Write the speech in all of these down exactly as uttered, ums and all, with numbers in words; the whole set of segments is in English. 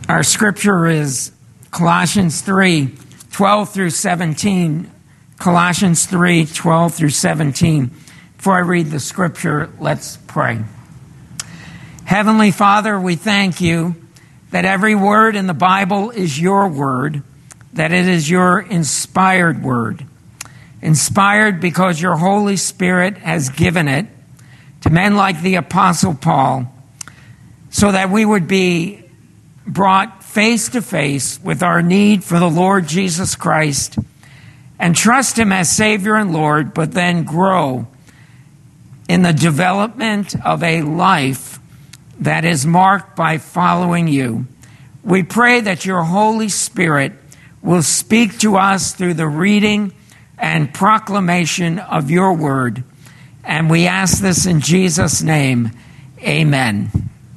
Our scripture is Colossians three, twelve through seventeen. Colossians three, twelve through seventeen. Before I read the scripture, let's pray. Heavenly Father, we thank you that every word in the Bible is your word, that it is your inspired word. Inspired because your Holy Spirit has given it to men like the Apostle Paul, so that we would be brought face to face with our need for the Lord Jesus Christ and trust him as Savior and Lord, but then grow in the development of a life that is marked by following you. We pray that your Holy Spirit will speak to us through the reading and proclamation of your word. And we ask this in Jesus' name. Amen.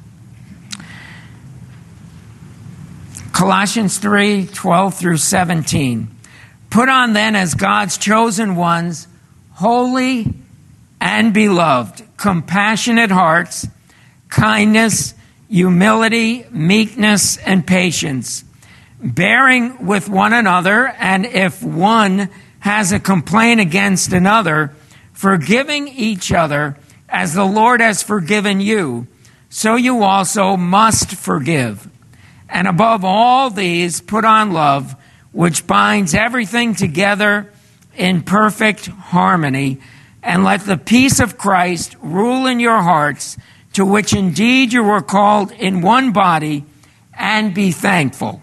Colossians three, twelve through seventeen. Put on then as God's chosen ones, holy and beloved, compassionate hearts, kindness, humility, meekness, and patience, bearing with one another, and if one has a complaint against another, forgiving each other as the Lord has forgiven you, so you also must forgive. And above all these, put on love, which binds everything together in perfect harmony. And let the peace of Christ rule in your hearts, to which indeed you were called in one body, and be thankful.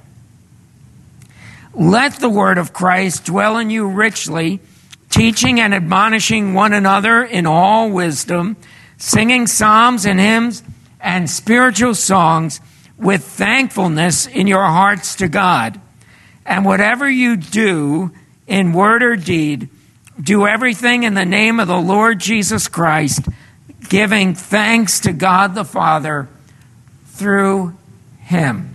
Let the word of Christ dwell in you richly, teaching and admonishing one another in all wisdom, singing psalms and hymns and spiritual songs with thankfulness in your hearts to God. And whatever you do in word or deed, do everything in the name of the Lord Jesus Christ, giving thanks to God the Father through him.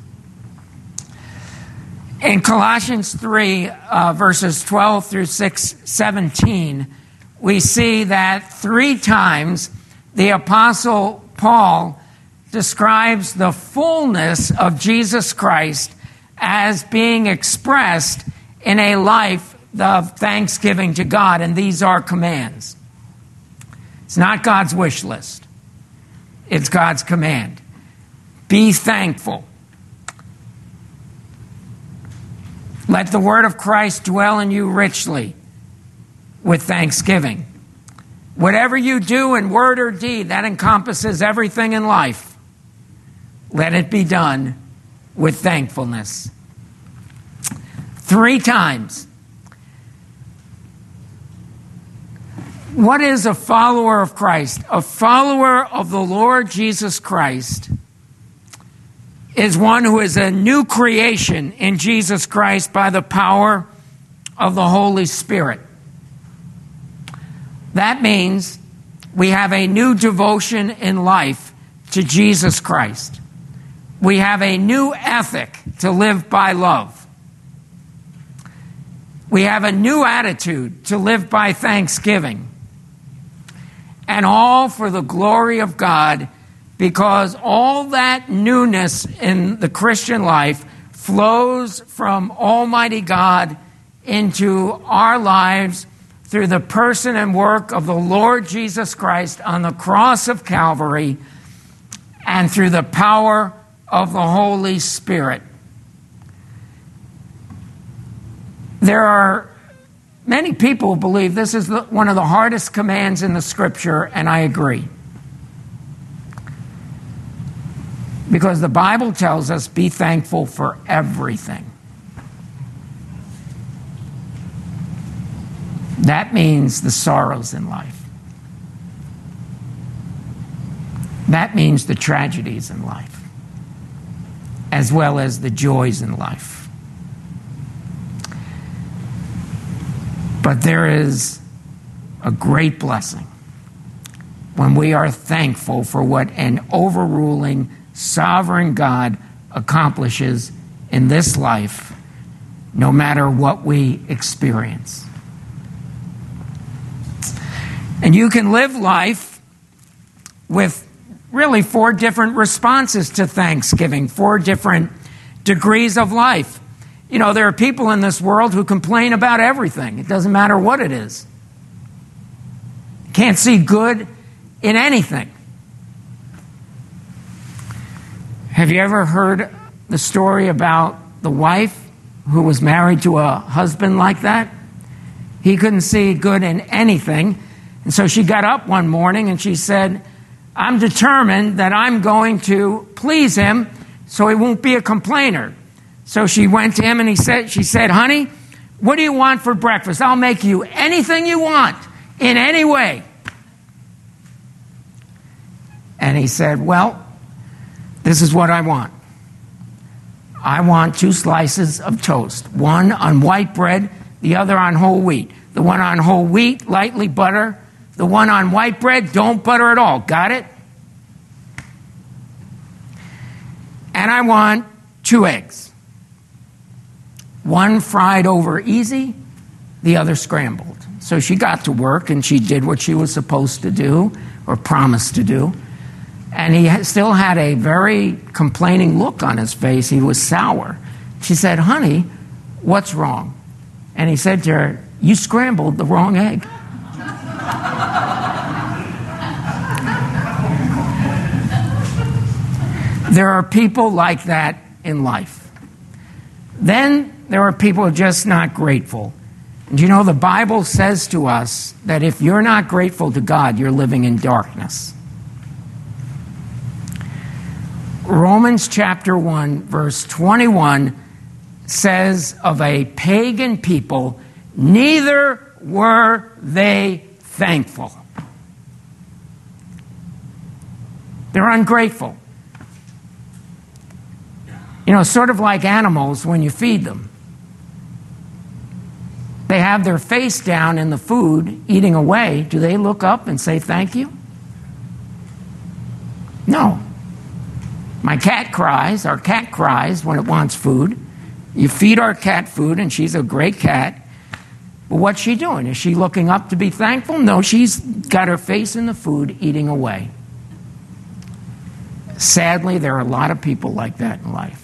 In Colossians three, uh, verses twelve through six, seventeen, we see that three times the Apostle Paul describes the fullness of Jesus Christ as being expressed in a life of thanksgiving to God, and these are commands. It's not God's wish list. It's God's command. Be thankful. Let the word of Christ dwell in you richly with thanksgiving. Whatever you do in word or deed, that encompasses everything in life. Let it be done with thankfulness. Three times. What is a follower of Christ? A follower of the Lord Jesus Christ is one who is a new creation in Jesus Christ by the power of the Holy Spirit. That means we have a new devotion in life to Jesus Christ. We have a new ethic to live by love. We have a new attitude to live by thanksgiving. And all for the glory of God, because all that newness in the Christian life flows from Almighty God into our lives through the person and work of the Lord Jesus Christ on the cross of Calvary and through the power of the Holy Spirit. There are many people who believe this is the, one of the hardest commands in the Scripture, and I agree. Because the Bible tells us, be thankful for everything. That means the sorrows in life. That means the tragedies in life, as well as the joys in life. But there is a great blessing when we are thankful for what an overruling, sovereign God accomplishes in this life, no matter what we experience. And you can live life with really four different responses to Thanksgiving, four different degrees of life. You know, there are people in this world who complain about everything. It doesn't matter what it is. Can't see good in anything. Have you ever heard the story about the wife who was married to a husband like that? He couldn't see good in anything. And so she got up one morning and she said, I'm determined that I'm going to please him so he won't be a complainer. So she went to him and he said, she said, honey, what do you want for breakfast? I'll make you anything you want in any way. And he said, well, this is what I want. I want two slices of toast, one on white bread, the other on whole wheat. The one on whole wheat, lightly butter. The one on white bread, don't butter at all. Got it? And I want two eggs. One fried over easy, the other scrambled. So she got to work and she did what she was supposed to do or promised to do. And he still had a very complaining look on his face. He was sour. She said, honey, what's wrong? And he said to her, you scrambled the wrong egg. There are people like that in life. Then there are people who are just not grateful. And you know, the Bible says to us that if you're not grateful to God, you're living in darkness. Romans chapter one, verse twenty-one says of a pagan people, neither were they thankful. They're ungrateful. You know, sort of like animals when you feed them. They have their face down in the food, eating away. Do they look up and say thank you? No. My cat cries, our cat cries when it wants food. You feed our cat food, and she's a great cat. But what's she doing? Is she looking up to be thankful? No, she's got her face in the food, eating away. Sadly, there are a lot of people like that in life,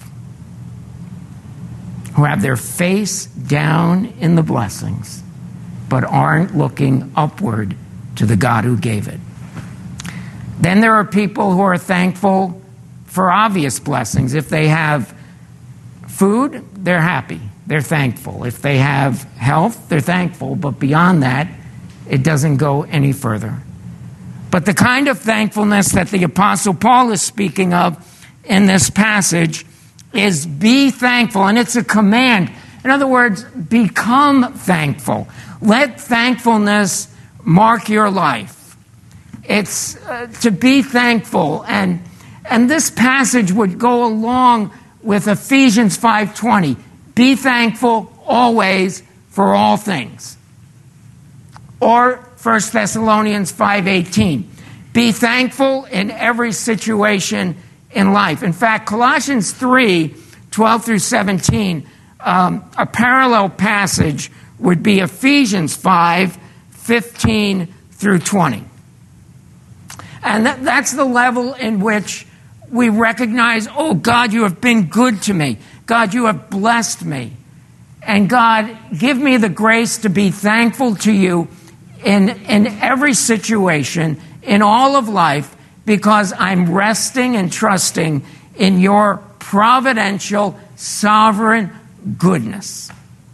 who have their face down in the blessings, but aren't looking upward to the God who gave it. Then there are people who are thankful for obvious blessings. If they have food, they're happy. They're thankful. If they have health, they're thankful. But beyond that, it doesn't go any further. But the kind of thankfulness that the Apostle Paul is speaking of in this passage is be thankful, and it's a command. In other words, become thankful. Let thankfulness mark your life. It's uh, to be thankful, and and this passage would go along with Ephesians five twenty. Be thankful always for all things. Or First Thessalonians five eighteen. Be thankful in every situation in life. In fact, Colossians three twelve through seventeen, um, a parallel passage would be Ephesians five fifteen through twenty. And that, that's the level in which we recognize, oh, God, you have been good to me. God, you have blessed me. And God, give me the grace to be thankful to you in, in every situation, in all of life, because I'm resting and trusting in your providential, sovereign goodness.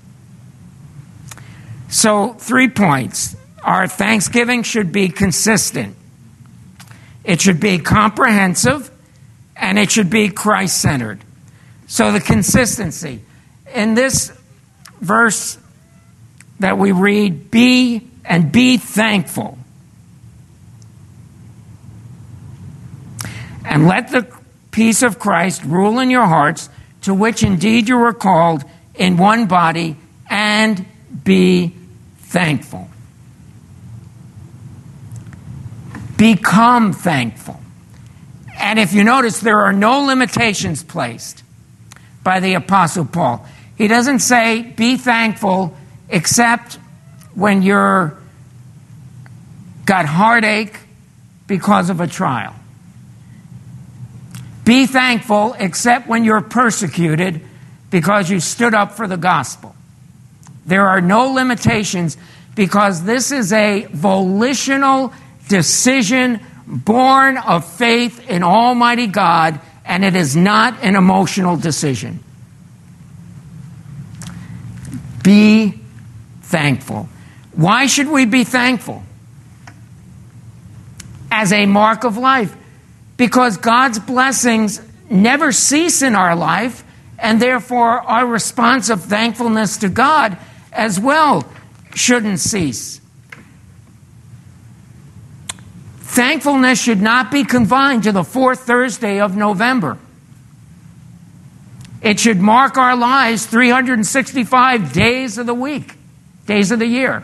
So, three points. Our thanksgiving should be consistent. It should be comprehensive, and it should be Christ-centered. So the consistency. In this verse that we read, be and be thankful. And let the peace of Christ rule in your hearts, to which indeed you were called in one body, and be thankful. Become thankful. And if you notice, there are no limitations placed by the Apostle Paul. He doesn't say, be thankful, except when you're got heartache because of a trial. Be thankful, except when you're persecuted, because you stood up for the gospel. There are no limitations, because this is a volitional decision born of faith in Almighty God, and it is not an emotional decision. Be thankful. Why should we be thankful? As a mark of life. Because God's blessings never cease in our life, and therefore our response of thankfulness to God as well shouldn't cease. Thankfulness should not be confined to the fourth Thursday of November. It should mark our lives three hundred sixty-five days of the week, days of the year.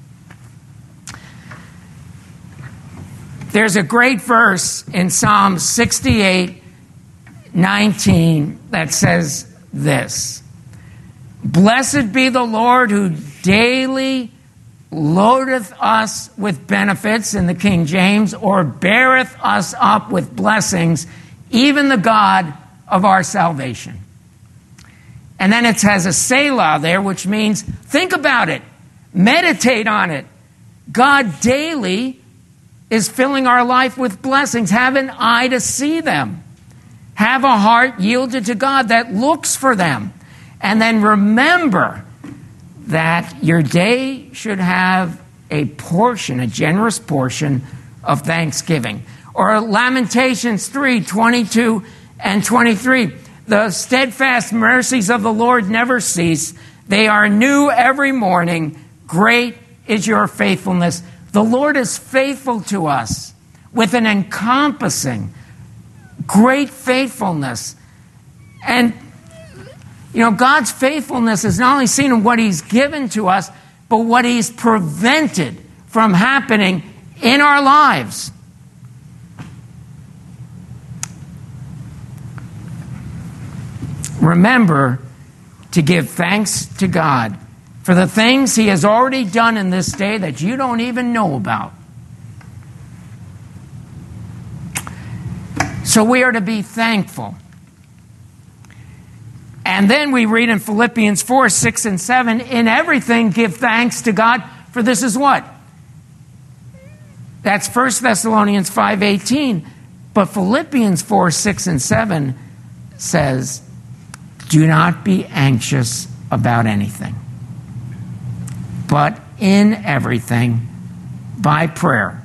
There's a great verse in Psalm sixty-eight nineteen that says this: Blessed be the Lord who daily loadeth us with benefits, in the King James, or beareth us up with blessings, even the God of our salvation. And then it has a Selah there, which means think about it, meditate on it. God daily is filling our life with blessings. Have an eye to see them. Have a heart yielded to God that looks for them. And then remember that your day should have a portion, a generous portion of thanksgiving. Or Lamentations three, twenty-two and twenty-three. The steadfast mercies of the Lord never cease. They are new every morning. Great is your faithfulness. The Lord is faithful to us with an encompassing, great faithfulness. And you know, God's faithfulness is not only seen in what He's given to us, but what He's prevented from happening in our lives. Remember to give thanks to God for the things He has already done in this day that you don't even know about. So we are to be thankful. And then we read in Philippians four, six, and seven, in everything give thanks to God, for this is what? That's First Thessalonians five, eighteen. But Philippians four, six, and seven says, do not be anxious about anything, but in everything, by prayer.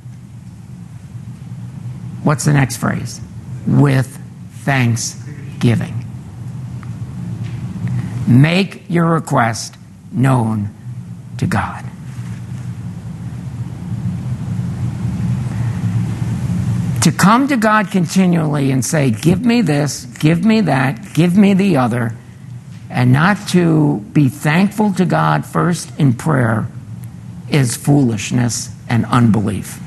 What's the next phrase? With thanksgiving. Make your request known to God. To come to God continually and say, give me this, give me that, give me the other, and not to be thankful to God first in prayer is foolishness and unbelief.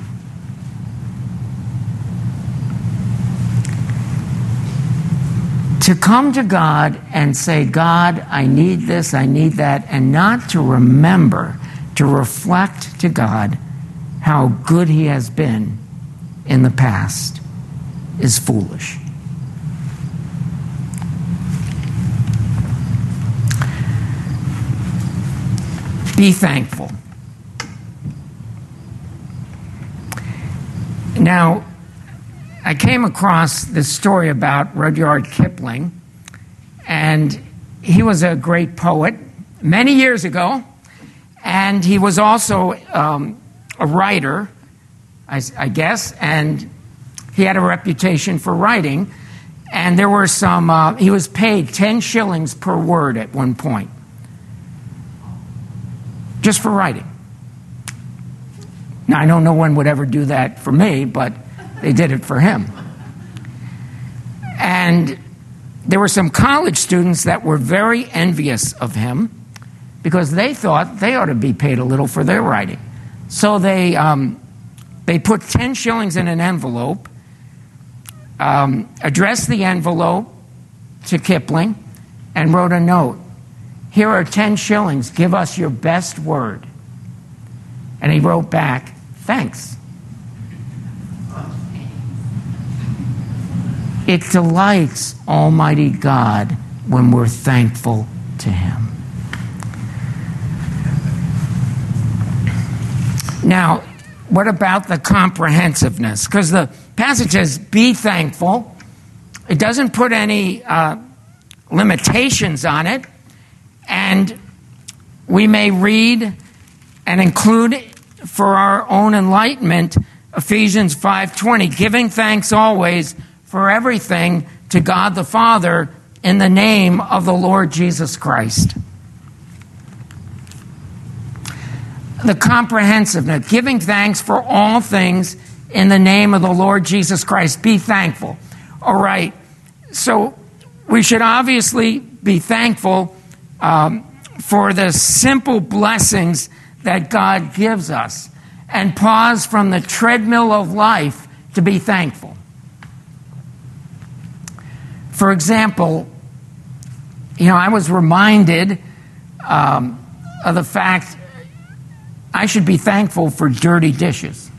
To come to God and say, God, I need this, I need that, and not to remember, to reflect to God how good He has been in the past is foolish. Be thankful. Now, I came across this story about Rudyard Kipling, and he was a great poet many years ago, and he was also um, a writer, I, I guess, and he had a reputation for writing, and there were some, uh, he was paid ten shillings per word at one point, just for writing. Now, I know no one would ever do that for me, but they did it for him. And there were some college students that were very envious of him because they thought they ought to be paid a little for their writing. So they um, they put ten shillings in an envelope, um, addressed the envelope to Kipling, and wrote a note. Here are ten shillings. Give us your best word. And he wrote back, thanks. It delights Almighty God when we're thankful to Him. Now, what about the comprehensiveness? Because the passage says, be thankful. It doesn't put any uh, limitations on it. And we may read and include for our own enlightenment Ephesians five twenty, giving thanks always for everything to God the Father in the name of the Lord Jesus Christ. The comprehensiveness, giving thanks for all things in the name of the Lord Jesus Christ. Be thankful. All right. So we should obviously be thankful um, for the simple blessings that God gives us, and pause from the treadmill of life to be thankful. For example, you know, I was reminded um, of the fact I should be thankful for dirty dishes.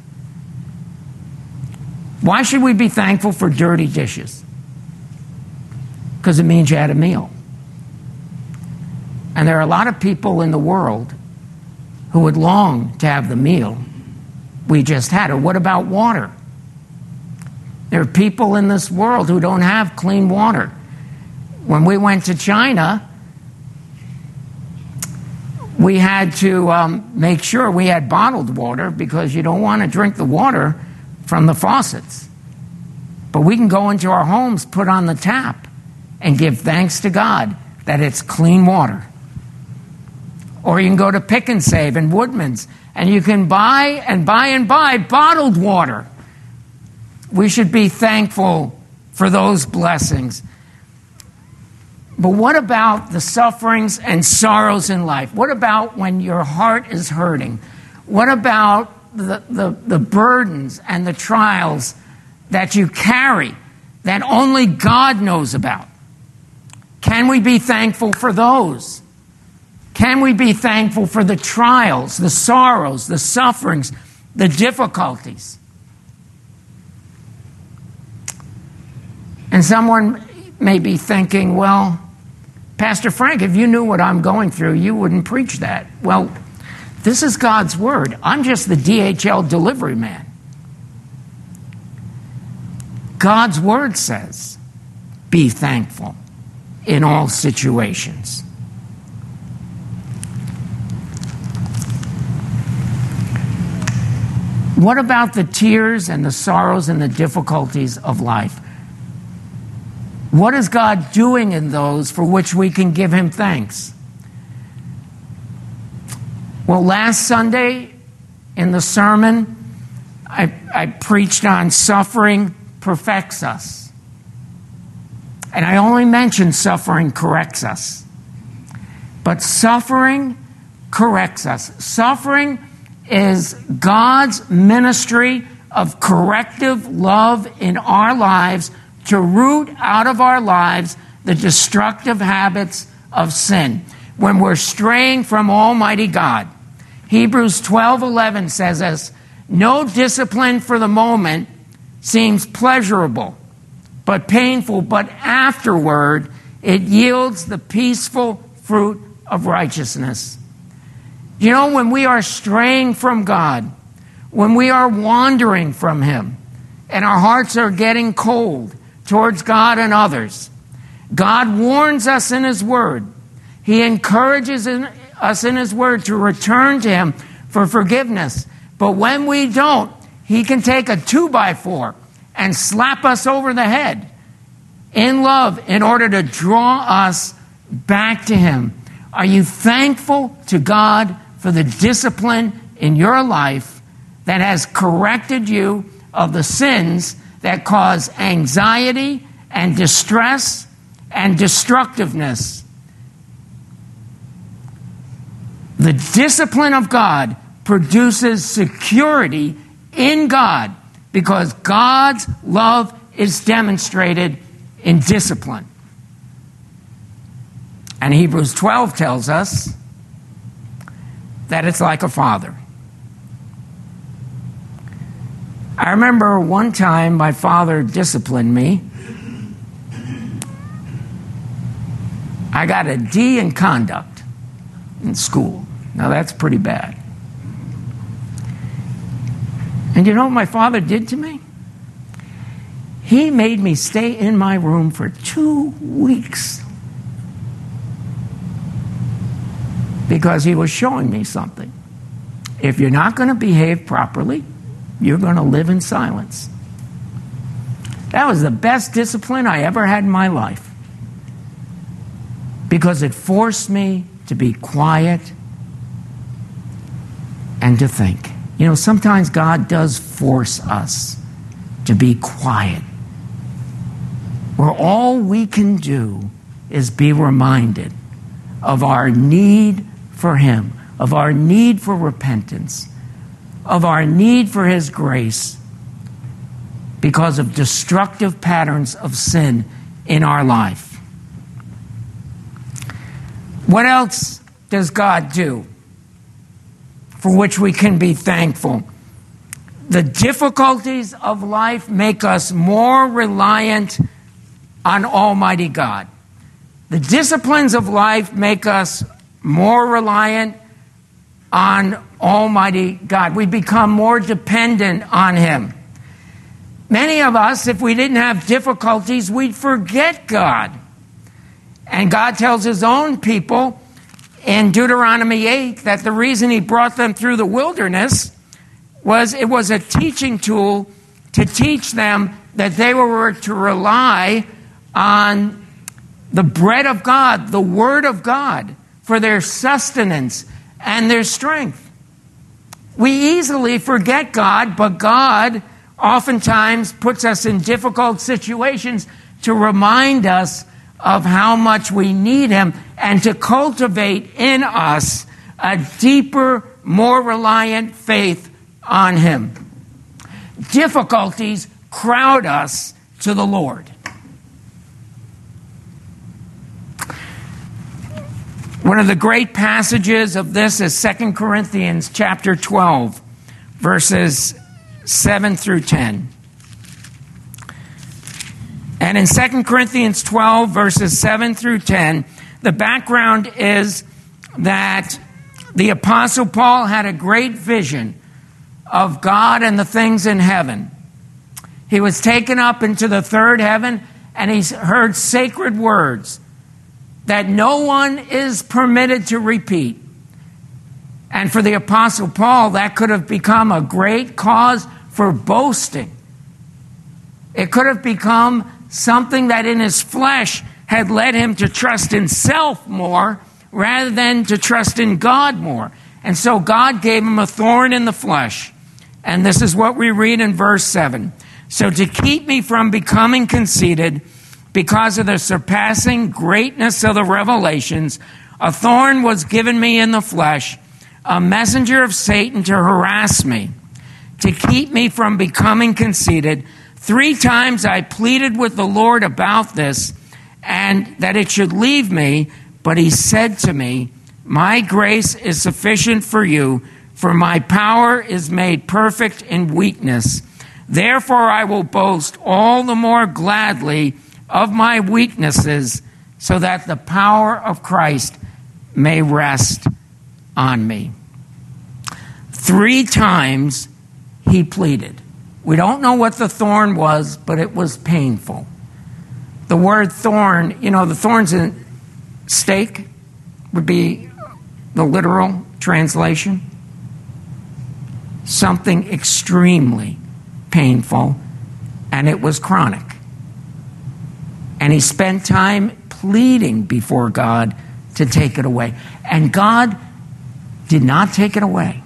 Why should we be thankful for dirty dishes? Because it means you had a meal. And there are a lot of people in the world who would long to have the meal we just had. Or what about water? There are people in this world who don't have clean water. When we went to China, we had to um, make sure we had bottled water, because you don't want to drink the water from the faucets. But we can go into our homes, put on the tap, and give thanks to God that it's clean water. Or you can go to Pick and Save and Woodman's, and you can buy and buy and buy bottled water. We should be thankful for those blessings. But what about the sufferings and sorrows in life? What about when your heart is hurting? What about the, the, the burdens and the trials that you carry that only God knows about? Can we be thankful for those? Can we be thankful for the trials, the sorrows, the sufferings, the difficulties? And someone may be thinking, well, Pastor Frank, if you knew what I'm going through, you wouldn't preach that. Well, this is God's word. I'm just the D H L delivery man. God's word says, be thankful in all situations. What about the tears and the sorrows and the difficulties of life? What is God doing in those for which we can give Him thanks? Well, last Sunday in the sermon, I, I preached on suffering perfects us. And I only mentioned suffering corrects us. But suffering corrects us. Suffering is God's ministry of corrective love in our lives to root out of our lives the destructive habits of sin when we're straying from Almighty God. Hebrews twelve eleven says us, no discipline for the moment seems pleasurable, but painful, but afterward it yields the peaceful fruit of righteousness. You know, when we are straying from God, when we are wandering from Him, and our hearts are getting cold towards God and others, God warns us in His Word. He encourages in, us in His Word to return to Him for forgiveness. But when we don't, He can take a two by four and slap us over the head in love in order to draw us back to Him. Are you thankful to God for the discipline in your life that has corrected you of the sins that cause anxiety and distress and destructiveness? The discipline of God produces security in God because God's love is demonstrated in discipline. And Hebrews twelve tells us that it's like a father. I remember one time my father disciplined me I got a D in conduct in school. Now that's pretty bad. And you know what my father did to me? He made me stay in my room for two weeks because he was showing me something. If you're not going to behave properly, you're going to live in silence. That was the best discipline I ever had in my life because it forced me to be quiet and to think. You know, sometimes God does force us to be quiet, where all we can do is be reminded of our need for Him, of our need for repentance, of our need for His grace because of destructive patterns of sin in our life. What else does God do for which we can be thankful? The difficulties of life make us more reliant on Almighty God. The disciplines of life make us more reliant on Almighty God. We become more dependent on Him. Many of us, if we didn't have difficulties, we'd forget God. And God tells His own people in Deuteronomy eight that the reason He brought them through the wilderness was it was a teaching tool to teach them that they were to rely on the bread of God, the Word of God, for their sustenance and their strength. We easily forget God, but God oftentimes puts us in difficult situations to remind us of how much we need Him and to cultivate in us a deeper, more reliant faith on Him. Difficulties crowd us to the Lord. One of the great passages of this is Second Corinthians chapter twelve, verses seven through ten. And in Second Corinthians twelve, verses seven through ten, the background is that the Apostle Paul had a great vision of God and the things in heaven. He was taken up into the third heaven, and he heard sacred words that no one is permitted to repeat. And for the Apostle Paul, that could have become a great cause for boasting. It could have become something that in his flesh had led him to trust in self more rather than to trust in God more. And so God gave him a thorn in the flesh. And this is what we read in verse seven. So to keep me from becoming conceited because of the surpassing greatness of the revelations, a thorn was given me in the flesh, a messenger of Satan to harass me, to keep me from becoming conceited. Three times I pleaded with the Lord about this, and that it should leave me, but He said to me, my grace is sufficient for you, for my power is made perfect in weakness. Therefore I will boast all the more gladly of my weaknesses, so that the power of Christ may rest on me. Three times he pleaded. We don't know what the thorn was, but it was painful. The word thorn, you know, the thorns in stake would be the literal translation. Something extremely painful, and it was chronic. And he spent time pleading before God to take it away. And God did not take it away.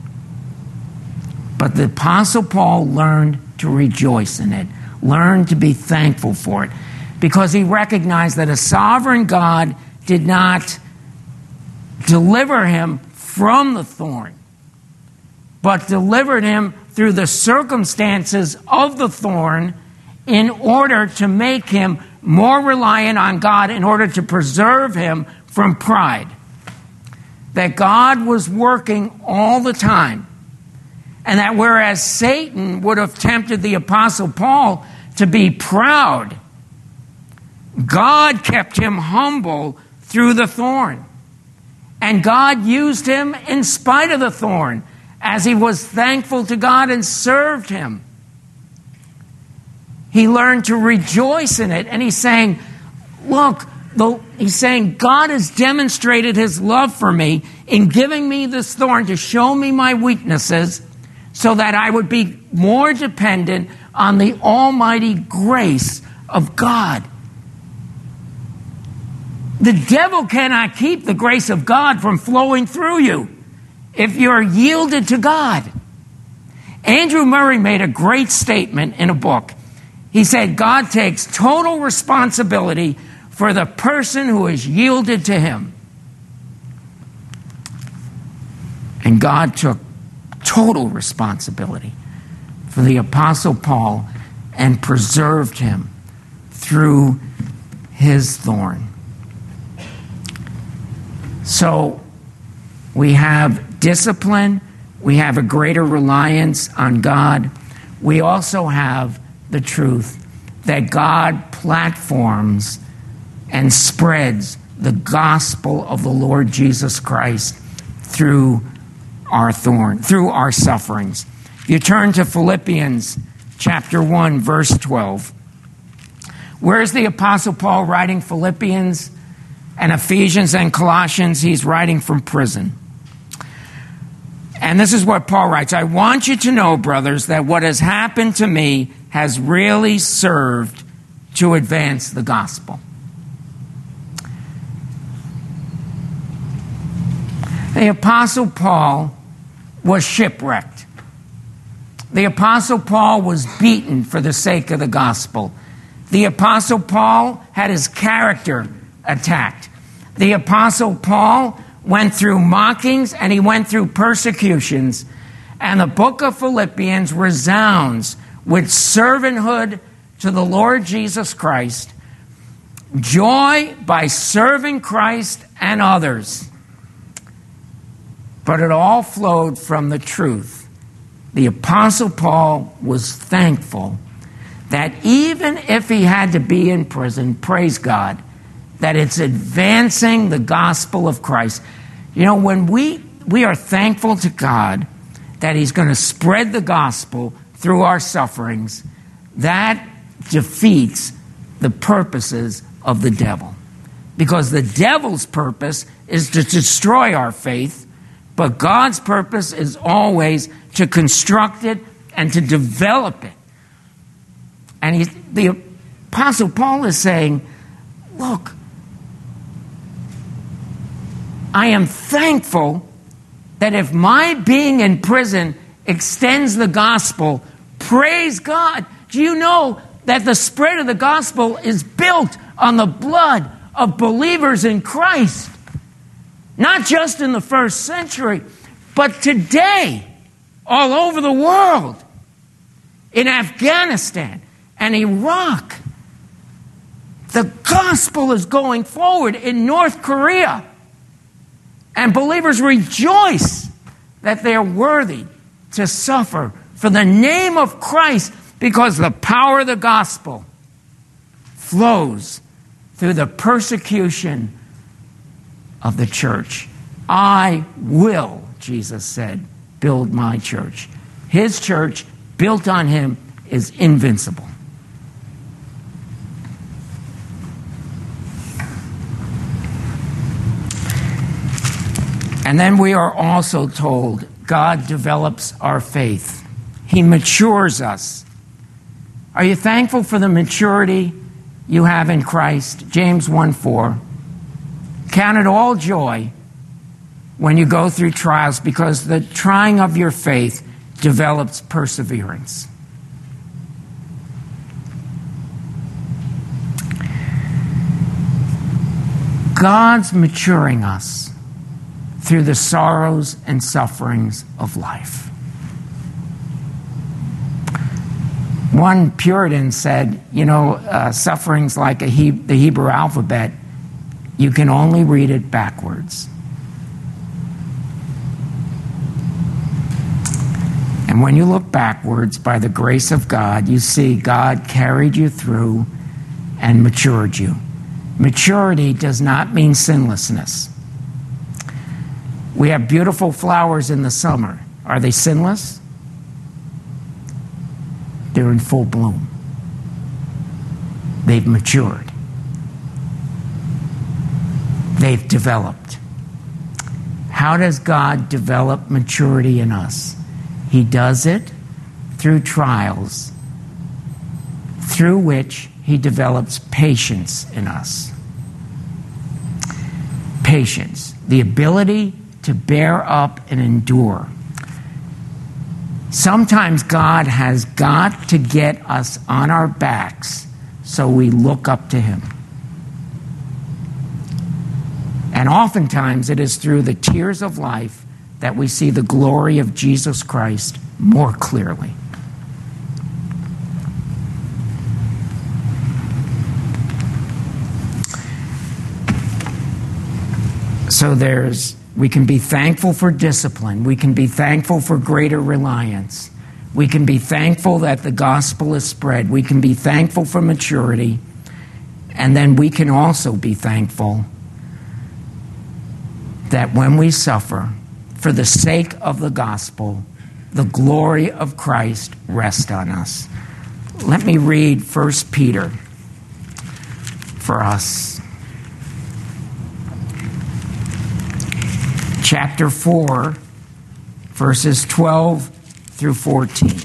But the Apostle Paul learned to rejoice in it, learned to be thankful for it, because he recognized that a sovereign God did not deliver him from the thorn, but delivered him through the circumstances of the thorn in order to make him more reliant on God, in order to preserve him from pride. That God was working all the time. And that whereas Satan would have tempted the Apostle Paul to be proud, God kept him humble through the thorn. And God used him in spite of the thorn, as he was thankful to God and served him. He learned to rejoice in it. And he's saying, look, the, he's saying, God has demonstrated his love for me in giving me this thorn to show me my weaknesses so that I would be more dependent on the almighty grace of God. The devil cannot keep the grace of God from flowing through you if you're yielded to God. Andrew Murray made a great statement in a book. He said, God takes total responsibility for the person who is yielded to him. And God took total responsibility for the Apostle Paul and preserved him through his thorn. So we have discipline, we have a greater reliance on God. We also have the truth that God platforms and spreads the gospel of the Lord Jesus Christ through our thorn, through our sufferings. If you turn to Philippians chapter one, verse twelve. Where's the Apostle Paul writing Philippians and Ephesians and Colossians? He's writing from prison. And this is what Paul writes. I want you to know, brothers, that what has happened to me has really served to advance the gospel. The Apostle Paul was shipwrecked. The Apostle Paul was beaten for the sake of the gospel. The Apostle Paul had his character attacked. The Apostle Paul went through mockings and he went through persecutions. And the book of Philippians resounds with servanthood to the Lord Jesus Christ, joy by serving Christ and others. But it all flowed from the truth. The Apostle Paul was thankful that even if he had to be in prison, praise God, that it's advancing the gospel of Christ. You know, when we, we are thankful to God that he's going to spread the gospel through our sufferings, that defeats the purposes of the devil. Because the devil's purpose is to destroy our faith, but God's purpose is always to construct it and to develop it. And he, the Apostle Paul is saying, look, I am thankful that if my being in prison extends the gospel, praise God. Do you know that the spread of the gospel is built on the blood of believers in Christ? Not just in the first century, but today, all over the world, in Afghanistan and Iraq. The gospel is going forward in North Korea. And believers rejoice that they are worthy to suffer for the name of Christ, because the power of the gospel flows through the persecution of the church. I will, Jesus said, build my church. His church, built on him, is invincible. And then we are also told God develops our faith. He matures us. Are you thankful for the maturity you have in Christ? James one four. Count it all joy when you go through trials, because the trying of your faith develops perseverance. God's maturing us through the sorrows and sufferings of life. One Puritan said, you know, uh, suffering's like a he- the Hebrew alphabet. You can only read it backwards. And when you look backwards, by the grace of God, you see God carried you through and matured you. Maturity does not mean sinlessness. We have beautiful flowers in the summer. Are they sinless? They're in full bloom. They've matured. They've developed. How does God develop maturity in us? He does it through trials, through which he develops patience in us. Patience, the ability to bear up and endure. Sometimes God has got to get us on our backs so we look up to him. And oftentimes it is through the tears of life that we see the glory of Jesus Christ more clearly. So there's, we can be thankful for discipline. We can be thankful for greater reliance. We can be thankful that the gospel is spread. We can be thankful for maturity. And then we can also be thankful that when we suffer for the sake of the gospel, the glory of Christ rests on us. Let me read First Peter for us. Chapter four, verses twelve through fourteen.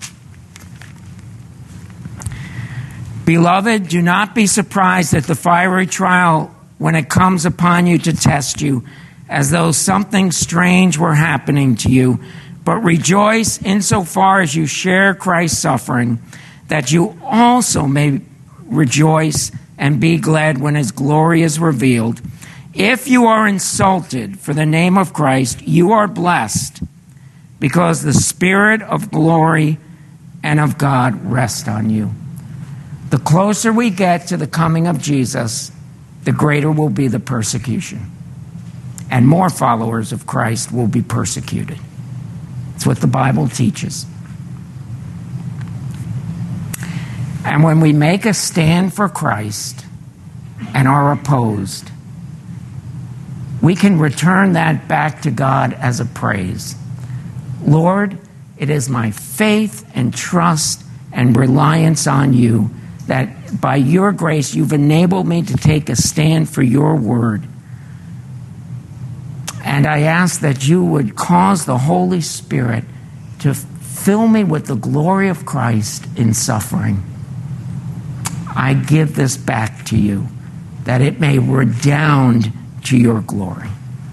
Beloved, do not be surprised at the fiery trial when it comes upon you to test you, as though something strange were happening to you, but rejoice insofar as you share Christ's suffering, that you also may rejoice and be glad when his glory is revealed. If you are insulted for the name of Christ, you are blessed, because the Spirit of glory and of God rests on you. The closer we get to the coming of Jesus, the greater will be the persecution. And more followers of Christ will be persecuted. It's what the Bible teaches. And when we make a stand for Christ and are opposed, we can return that back to God as a praise. Lord, it is my faith and trust and reliance on you that by your grace you've enabled me to take a stand for your word. And I ask that you would cause the Holy Spirit to fill me with the glory of Christ in suffering. I give this back to you, that it may redound to your glory.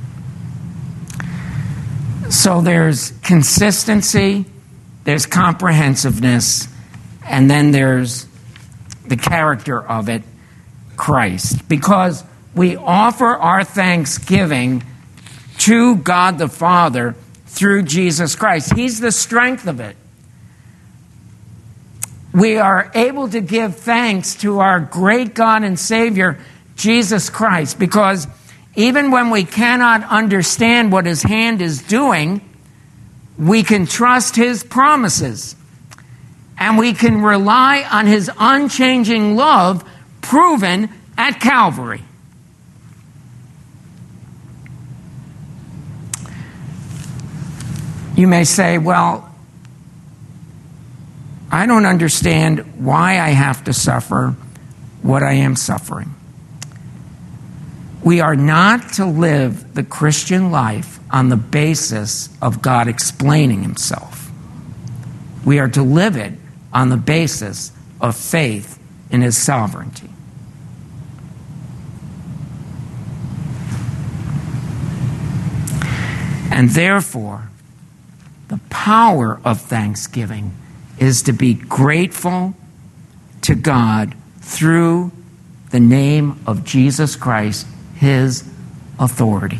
So there's consistency, there's comprehensiveness, and then there's the character of it, Christ. Because we offer our thanksgiving to God the Father through Jesus Christ. He's the strength of it. We are able to give thanks to our great God and Savior, Jesus Christ, because even when we cannot understand what his hand is doing, we can trust his promises. And we can rely on his unchanging love proven at Calvary. You may say, well, I don't understand why I have to suffer what I am suffering. We are not to live the Christian life on the basis of God explaining himself. We are to live it on the basis of faith in his sovereignty. And therefore, the power of thanksgiving is to be grateful to God through the name of Jesus Christ, his authority.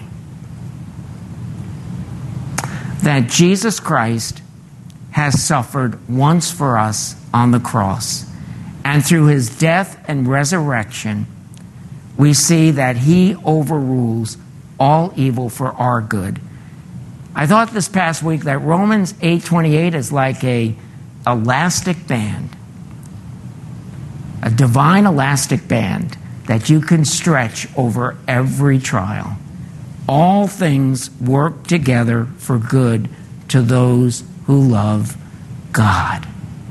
That Jesus Christ has suffered once for us on the cross. And through his death and resurrection, we see that he overrules all evil for our good. I thought this past week that Romans eight twenty-eight is like a elastic band, a divine elastic band that you can stretch over every trial. All things work together for good to those who love God.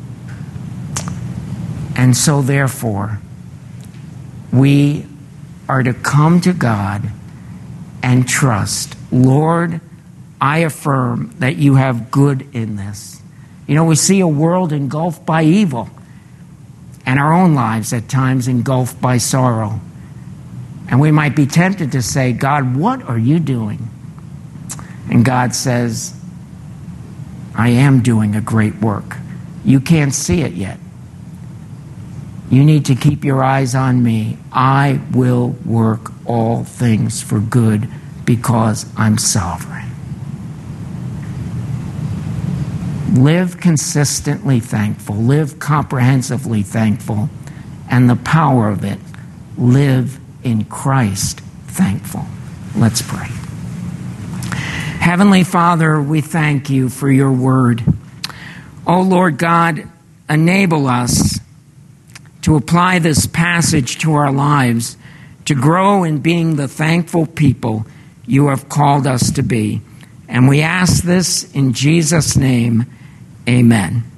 And so therefore, we are to come to God and trust. Lord, I affirm that you have good in this. You know, we see a world engulfed by evil, and our own lives at times engulfed by sorrow. And we might be tempted to say, God, what are you doing? And God says, I am doing a great work. You can't see it yet. You need to keep your eyes on me. I will work all things for good because I'm sovereign. Live consistently thankful. Live comprehensively thankful. And the power of it, live in Christ thankful. Let's pray. Heavenly Father, we thank you for your word. Oh Lord God, enable us to apply this passage to our lives, to grow in being the thankful people you have called us to be. And we ask this in Jesus' name. Amen.